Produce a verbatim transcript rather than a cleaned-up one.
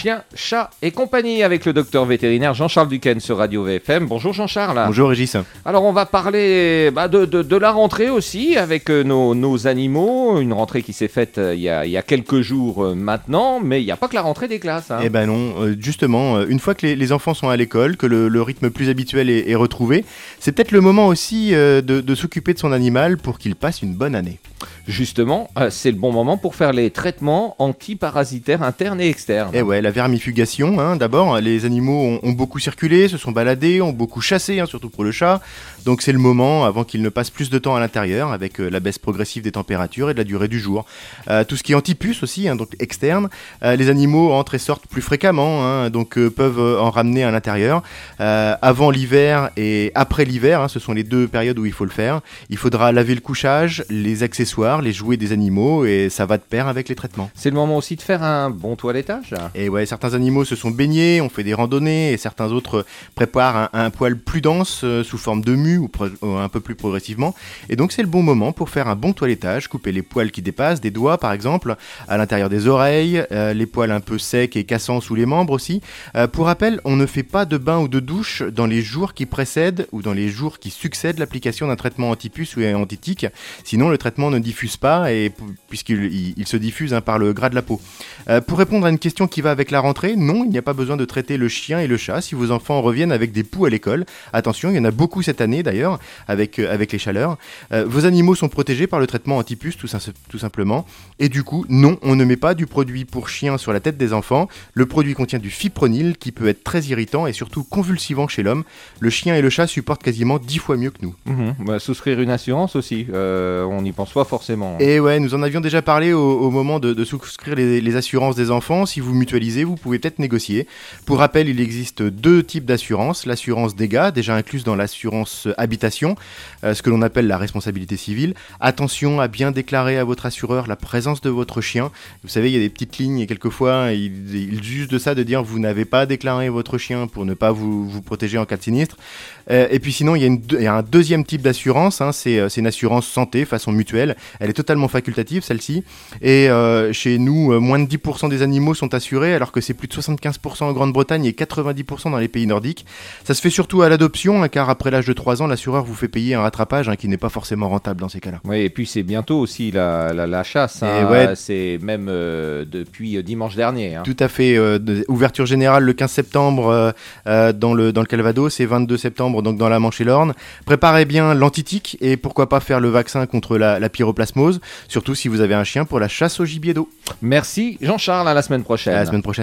chiens, chats et compagnie avec le docteur vétérinaire Jean-Charles Duquesne sur Radio V F M. Bonjour Jean-Charles. Bonjour Régis. Alors on va parler bah, de, de, de la rentrée aussi avec euh, nos, nos animaux. Une rentrée qui s'est faite euh, il, y a, il y a quelques jours euh, maintenant, mais il n'y a pas que la rentrée des classes. Hein. Eh ben non, euh, justement, euh, une fois que les, les enfants sont à l'école, que le, le rythme plus habituel est, est retrouvé, c'est peut-être le moment aussi euh, de, de s'occuper de son animal pour qu'il passe une bonne année. Justement, euh, c'est le bon moment pour faire les traitements antiparasitaires internes et externes. Eh ouais, la vermifugation, hein, d'abord, les animaux ont, ont beaucoup circulé, se sont baladés, ont beaucoup chassé, hein, surtout pour le chat. Donc c'est le moment, avant qu'ils ne passent plus de temps à l'intérieur, avec euh, la baisse progressive des températures et de la durée du jour. Euh, tout ce qui est antipuce aussi, hein, donc externe, euh, les animaux entrent et sortent plus fréquemment, hein, donc euh, peuvent euh, en ramener à l'intérieur. Euh, avant l'hiver et après l'hiver, hein, ce sont les deux périodes où il faut le faire. Il faudra laver le couchage, les accessoires, les jouets des animaux, et ça va de pair avec les traitements. C'est le moment aussi de faire un bon toilettage. Et ouais, certains animaux se sont baignés, ont fait des randonnées, et certains autres préparent un, un poil plus dense euh, sous forme de mue ou, pro- ou un peu plus progressivement. Et donc c'est le bon moment pour faire un bon toilettage, couper les poils qui dépassent, des doigts par exemple, à l'intérieur des oreilles, euh, les poils un peu secs et cassants sous les membres aussi. Euh, pour rappel, on ne fait pas de bain ou de douche dans les jours qui précèdent ou dans les jours qui succèdent l'application d'un traitement antipuce ou antitique. Sinon, le traitement ne diffuse pas, et p- puisqu'il il, il se diffuse hein, par le gras de la peau. Euh, pour répondre à une question qui va avec la rentrée, non, il n'y a pas besoin de traiter le chien et le chat si vos enfants reviennent avec des poux à l'école. Attention, il y en a beaucoup cette année d'ailleurs, avec, euh, avec les chaleurs. Euh, vos animaux sont protégés par le traitement antipuce, tout, sim- tout simplement. Et du coup, non, on ne met pas du produit pour chien sur la tête des enfants. Le produit contient du fipronil qui peut être très irritant et surtout convulsivant chez l'homme. Le chien et le chat supportent quasiment dix fois mieux que nous. Mmh. Bah, souscrire une assurance aussi, euh, on n'y pense pas forcément. Et ouais, nous en avions déjà parlé au, au moment de, de souscrire les, les assurances des enfants. Si vous mutualisez, vous pouvez peut-être négocier. Pour rappel, il existe deux types d'assurances. L'assurance dégâts, déjà incluse dans l'assurance habitation, euh, ce que l'on appelle la responsabilité civile. Attention à bien déclarer à votre assureur la présence de votre chien. Vous savez, il y a des petites lignes et quelquefois, ils, ils usent de ça, de dire vous n'avez pas déclaré votre chien pour ne pas vous, vous protéger en cas de sinistre. Euh, et puis sinon, il y, a une, il y a un deuxième type d'assurance, hein, c'est, c'est une assurance santé façon mutuelle. Elle est totalement facultative, celle-ci. Et euh, chez nous, euh, moins de dix pour cent des animaux sont assurés, alors que c'est plus de soixante-quinze pour cent en Grande-Bretagne et quatre-vingt-dix pour cent dans les pays nordiques. Ça se fait surtout à l'adoption, hein, car après l'âge de trois ans, l'assureur vous fait payer un rattrapage hein, qui n'est pas forcément rentable dans ces cas-là. Oui, et puis c'est bientôt aussi la, la, la chasse. Hein. Ouais. C'est même euh, depuis dimanche dernier. Hein. Tout à fait. Euh, de, ouverture générale le quinze septembre euh, euh, dans, le, dans le Calvados et vingt-deux septembre donc dans la Manche et l'Orne. Préparez bien l'antitique et pourquoi pas faire le vaccin contre la, la pyroplasmose, surtout si vous avez un chien pour la chasse au gibier d'eau. Merci Jean-Charles, à la semaine prochaine. À la semaine prochaine.